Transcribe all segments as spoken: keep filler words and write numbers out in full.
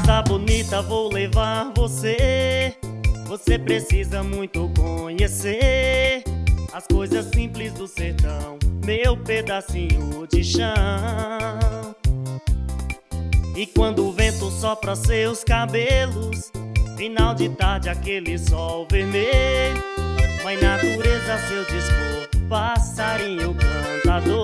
Moça bonita, vou levar você. Você precisa muito conhecer as coisas simples do sertão, meu pedacinho de chão. E quando o vento sopra seus cabelos, final de tarde aquele sol vermelho, mãe natureza seu dispor, passarinho cantador.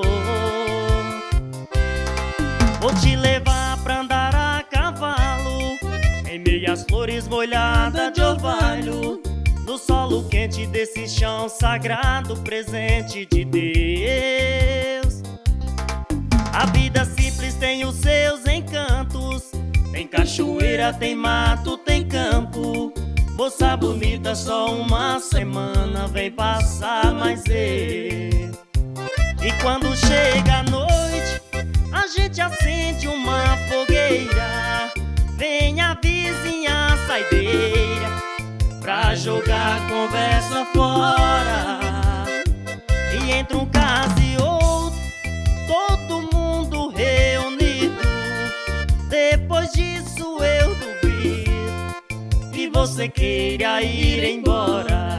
Vou te levar pra andar a cavalo, em meias flores molhadas de orvalho, no solo quente desse chão sagrado, presente de Deus. A vida simples tem os seus encantos, tem cachoeira, tem mato, tem campo. Moça bonita, só uma semana vem passar mais ver. E quando chega a noite, a gente acende uma fogueira, vem a vizinha saideira pra jogar a conversa fora. E entre um caso e outro, todo mundo reunido. Depois disso eu duvido que você queira ir embora.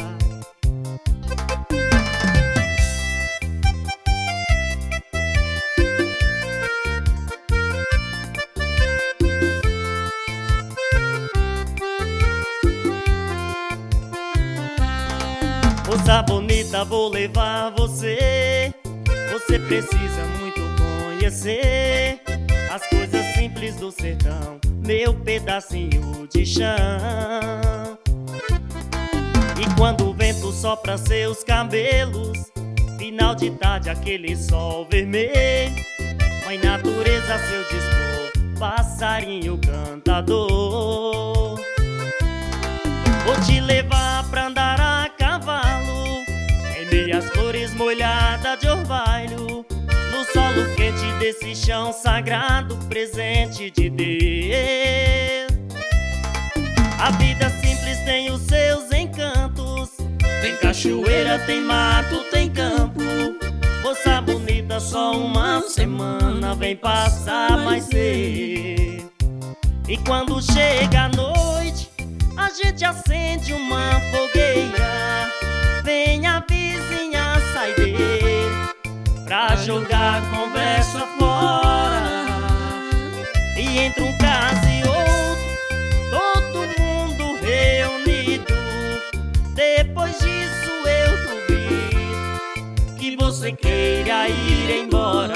Moça bonita, vou levar você. Você precisa muito conhecer as coisas simples do sertão, meu pedacinho de chão. E quando o vento sopra seus cabelos, final de tarde aquele sol vermelho, mãe natureza seu dispor, passarinho cantador. Vou te levar pra andar a cavalo, em meias flores molhadas de orvalho, no solo quente desse chão sagrado, presente de Deus. A vida simples tem os seus encantos, tem cachoeira, tem mato, tem campo. Moça bonita, só uma semana vem passar mais cedo. E quando chega a noite, a gente acende uma fogueira, vem a vizinha saideira pra jogar a conversa fora. E entre um caso e outro, todo mundo reunido. Depois disso eu duvido que você queira ir embora.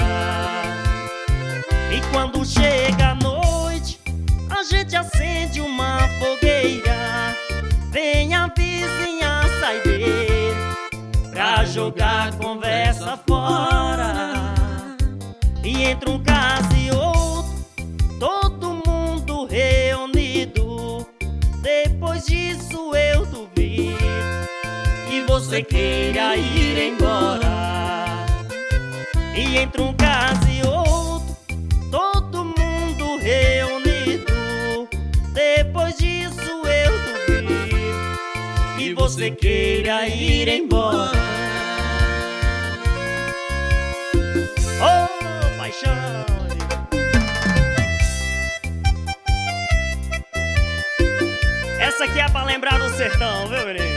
E quando chega a noite, a gente acende uma fogueira, vem a vizinha saideira pra jogar a conversa fora. E entre um caso e outro, todo mundo reunido. Depois disso eu duvido que você queira ir embora. E entre um caso e outro, todo mundo reunido. Depois disso eu duvido que você queira ir embora. Oh, paixão! Essa aqui é pra lembrar do sertão, viu, menino?